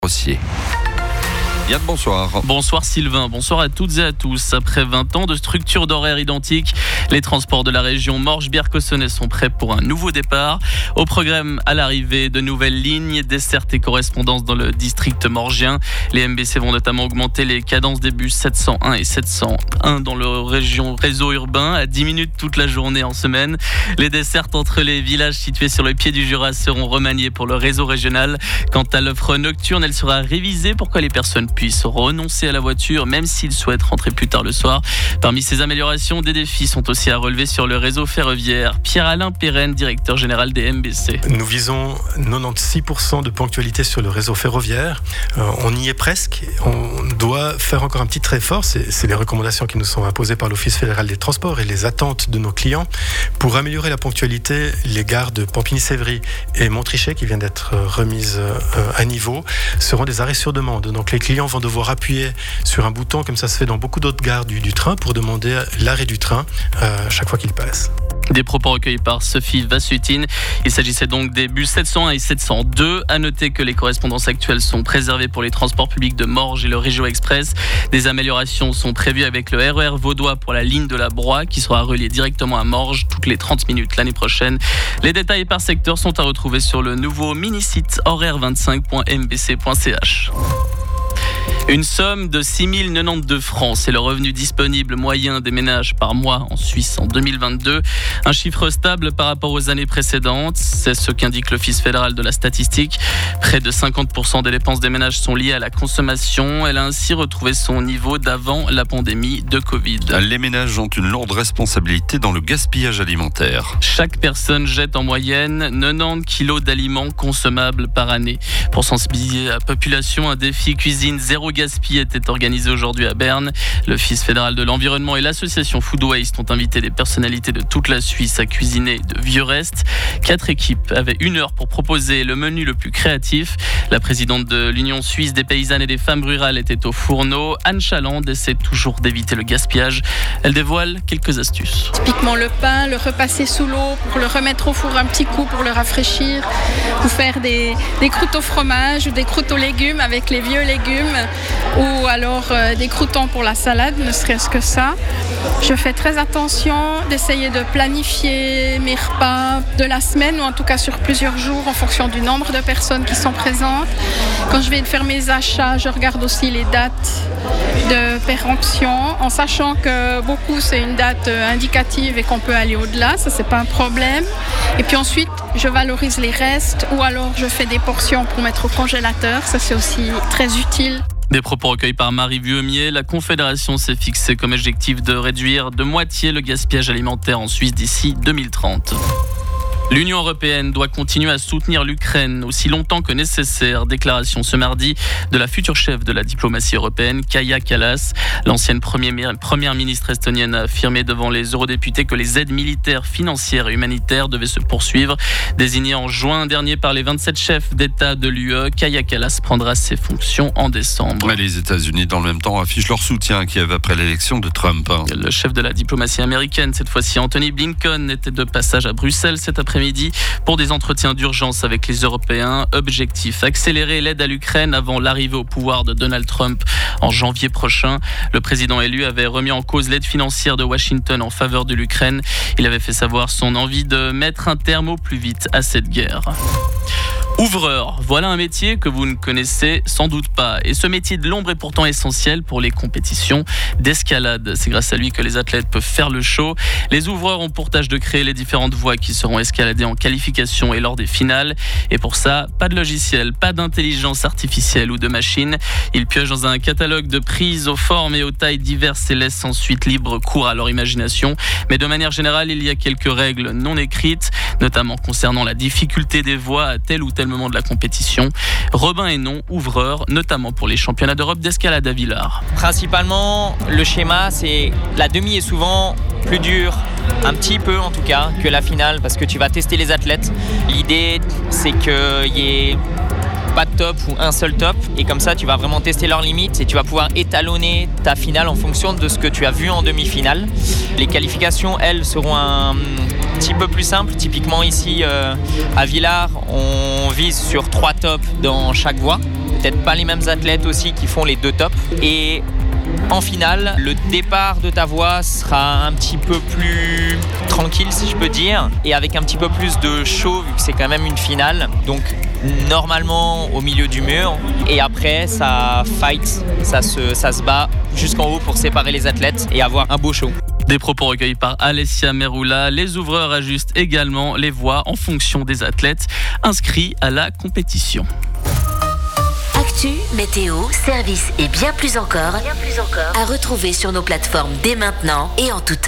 Rossier. Yann, bonsoir. Bonsoir Sylvain, bonsoir à toutes et à tous. Après 20 ans de structure d'horaire identique, les transports de la région Morges-Bière-Cossonay sont prêts pour un nouveau départ. Au programme, à l'arrivée, de nouvelles lignes, dessertes et correspondances dans le district morgien. Les MBC vont notamment augmenter les cadences des bus 701 et 701 dans le réseau urbain à 10 minutes toute la journée en semaine. Les dessertes entre les villages situés sur le pied du Jura seront remaniées pour le réseau régional. Quant à l'offre nocturne, elle sera révisée pour que les personnes puissent renoncer à la voiture même s'ils souhaitent rentrer plus tard le soir. Parmi ces améliorations, des défis sont aussi à relever sur le réseau ferroviaire. Pierre-Alain Perren, directeur général des MBC. Nous visons 96% de ponctualité sur le réseau ferroviaire. On y est presque. On doit faire encore un petit effort. C'est les recommandations qui nous sont imposées par l'Office fédéral des transports et les attentes de nos clients. Pour améliorer la ponctualité, les gares de Pampigny-Sévry et Montrichet, qui viennent d'être remises à niveau, seront des arrêts sur demande. Donc les clients vont devoir appuyer sur un bouton, comme ça se fait dans beaucoup d'autres gares du train, pour demander l'arrêt du train chaque fois qu'il passe. Des propos recueillis par Sophie Vassutine. Il s'agissait donc des bus 701 et 702. À noter que les correspondances actuelles sont préservées pour les transports publics de Morges et le Régio Express. Des améliorations sont prévues avec le RER vaudois pour la ligne de la Broye qui sera reliée directement à Morges toutes les 30 minutes l'année prochaine. Les détails par secteur sont à retrouver sur le nouveau mini-site horaire25.mbc.ch. Une somme de 6 092 francs, c'est le revenu disponible moyen des ménages par mois en Suisse en 2022. Un chiffre stable par rapport aux années précédentes, c'est ce qu'indique l'Office fédéral de la statistique. Près de 50% des dépenses des ménages sont liées à la consommation. Elle a ainsi retrouvé son niveau d'avant la pandémie de Covid. Les ménages ont une lourde responsabilité dans le gaspillage alimentaire. Chaque personne jette en moyenne 90 kilos d'aliments consommables par année. Pour sensibiliser la population, un défi cuisine zéro gaspillage était organisé aujourd'hui à Berne. L'Office fédéral de l'environnement et l'association Food Waste ont invité des personnalités de toute la Suisse à cuisiner de vieux restes. 4 équipes avaient 1 heure pour proposer le menu le plus créatif. La présidente de l'Union suisse des paysannes et des femmes rurales était au fourneau. Anne Chaland essaie toujours d'éviter le gaspillage. Elle dévoile quelques astuces. Typiquement le pain, le repasser sous l'eau pour le remettre au four un petit coup pour le rafraîchir. Ou faire des croûtes au fromage ou des croûtes aux légumes avec les vieux légumes. Ou alors des croûtons pour la salade, ne serait-ce que ça. Je fais très attention d'essayer de planifier mes repas de la semaine ou en tout cas sur plusieurs jours en fonction du nombre de personnes qui sont présentes. Quand je vais faire mes achats, je regarde aussi les dates de péremption en sachant que beaucoup c'est une date indicative et qu'on peut aller au-delà, ça c'est pas un problème. Et puis ensuite, je valorise les restes ou alors je fais des portions pour mettre au congélateur, ça c'est aussi très utile. Des propos recueillis par Marie Vieumier. La Confédération s'est fixée comme objectif de réduire de moitié le gaspillage alimentaire en Suisse d'ici 2030. L'Union européenne doit continuer à soutenir l'Ukraine aussi longtemps que nécessaire. Déclaration ce mardi de la future chef de la diplomatie européenne, Kaja Kallas. L'ancienne première ministre estonienne a affirmé devant les eurodéputés que les aides militaires, financières et humanitaires devaient se poursuivre. Désignée en juin dernier par les 27 chefs d'État de l'UE, Kaja Kallas prendra ses fonctions en décembre. Mais les États-Unis, dans le même temps, affichent leur soutien à Kiev après l'élection de Trump. Le chef de la diplomatie américaine, cette fois-ci Anthony Blinken, était de passage à Bruxelles cet après-midi pour des entretiens d'urgence avec les Européens. Objectif, accélérer l'aide à l'Ukraine avant l'arrivée au pouvoir de Donald Trump en janvier prochain. Le président élu avait remis en cause l'aide financière de Washington en faveur de l'Ukraine. Il avait fait savoir son envie de mettre un terme au plus vite à cette guerre. Ouvreur, voilà un métier que vous ne connaissez sans doute pas. Et ce métier de l'ombre est pourtant essentiel pour les compétitions d'escalade. C'est grâce à lui que les athlètes peuvent faire le show. Les ouvreurs ont pour tâche de créer les différentes voies qui seront escaladées en qualification et lors des finales. Et pour ça, pas de logiciel, pas d'intelligence artificielle ou de machine. Ils piochent dans un catalogue de prises aux formes et aux tailles diverses et laissent ensuite libre cours à leur imagination. Mais de manière générale, il y a quelques règles non écrites, notamment concernant la difficulté des voies à tel ou tel moment de la compétition. Robin Hénon, ouvreur, notamment pour les championnats d'Europe d'escalade à Villars. Principalement, le schéma, c'est la demi est souvent plus dure, un petit peu en tout cas, que la finale parce que tu vas tester les athlètes. L'idée, c'est qu'il y ait pas de top ou un seul top et comme ça tu vas vraiment tester leurs limites et tu vas pouvoir étalonner ta finale en fonction de ce que tu as vu en demi-finale. Les qualifications, elles, seront petit peu plus simple. Typiquement ici à Villars, on vise sur 3 tops dans chaque voie. Peut-être pas les mêmes athlètes aussi qui font les 2 tops. Et en finale, le départ de ta voie sera un petit peu plus tranquille, si je peux dire, et avec un petit peu plus de show, vu que c'est quand même une finale. Donc normalement au milieu du mur, et après ça fight, ça se bat jusqu'en haut pour séparer les athlètes et avoir un beau show. Des propos recueillis par Alessia Meroula. Les ouvreurs ajustent également les voies en fonction des athlètes inscrits à la compétition. Actu, météo, service et bien plus encore à retrouver sur nos plateformes dès maintenant et en tout temps.